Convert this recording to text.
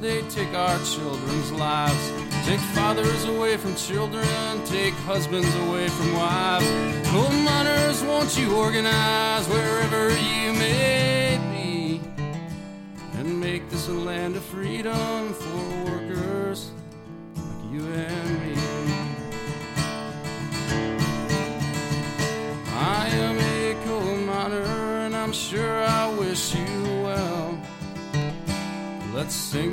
they take our children's lives. Take fathers away from children, take husbands away from wives. Coal miners, won't you organize wherever you may be, and make this a land of freedom for workers like you and me. I am a coal miner, and I'm sure I wish you well. Let's sing